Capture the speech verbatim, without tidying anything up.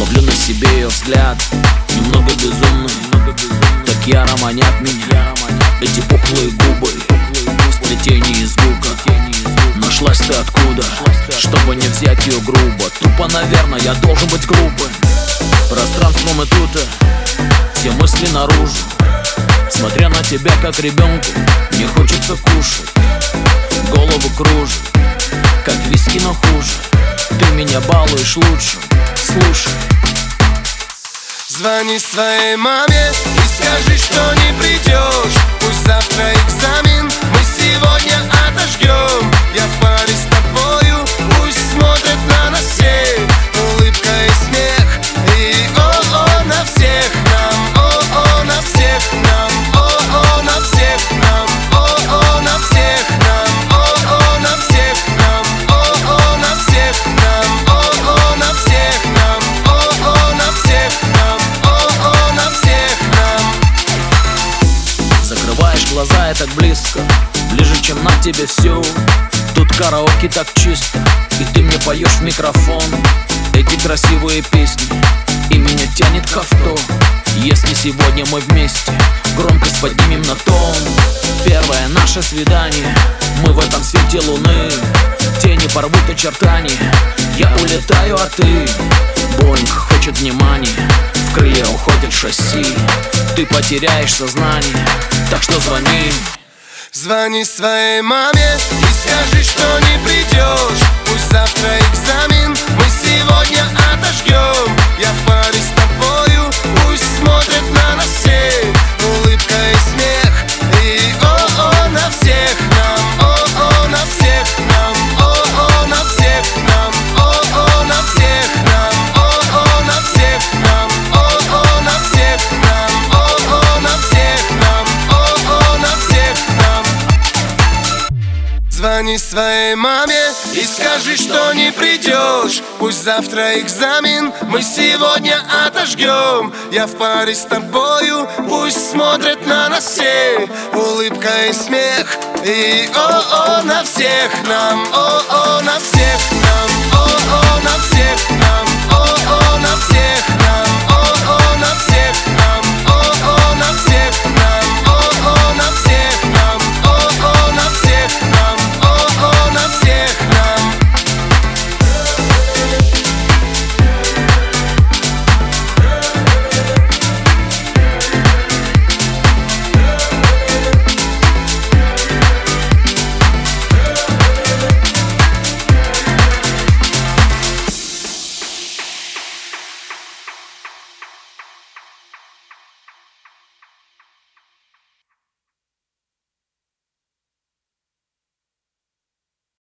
Ловлю на себе ее взгляд, немного безумный, так яро манят меня эти пухлые губы, сплетение из звука. Нашлась ты откуда, чтобы не взять ее грубо? Тупо, наверное, я должен быть грубым. Пространством и тут все мысли наружу. Смотря на тебя как ребенку, мне хочется кушать. Голову кружит, как виски, но хуже. Ты меня балуешь лучше, слушай. Звони своей маме и скажи, что не придешь. Пусть завтра экзамен, мы сегодня отожгем. Я в паре с тобою, пусть смотрят на нас все. Улыбка и смех, и о-о на всех нам, о-о на всех нам, о-о на всех нам, о-о на всех нам, о-о на всех нам, о-о на всех нам, о-о на всех нам, о-о на всех нам, о-о на всех нам. Закрываешь глаза и так близко, ближе, чем на тебе все. Тут караоке так чисто, и ты мне поешь в микрофон эти красивые песни, и меня тянет к авто. Если сегодня мы вместе, громкость поднимем на тон. Первое наше свидание, мы в этом свете луны. Тени порвут очертания, я улетаю, а ты. Боинг хочет внимания, в крылья уходит шасси. Ты потеряешь сознание, так что звони. Звони своей маме и скажи, что не придешь. Пусть завтра экзамен, мы сегодня отожгем. Я в паре с тобою, пусть смотрят на нас все. Улыбка и смех, и о-о на всех нам, о-о на всех нам, о-о на всех нам, о-о на всех нам, о-о на всех нам, о-о на всех нам, о-о на всех нам, о-о на всех нам. Звони своей маме и скажи, что не придешь. Пусть завтра экзамен, мы сегодня отожгем. Я в паре с тобою, пусть смотрят на нас все. Улыбка и смех, и о-о на всех нам, о-о на всех нам, о-о на всех.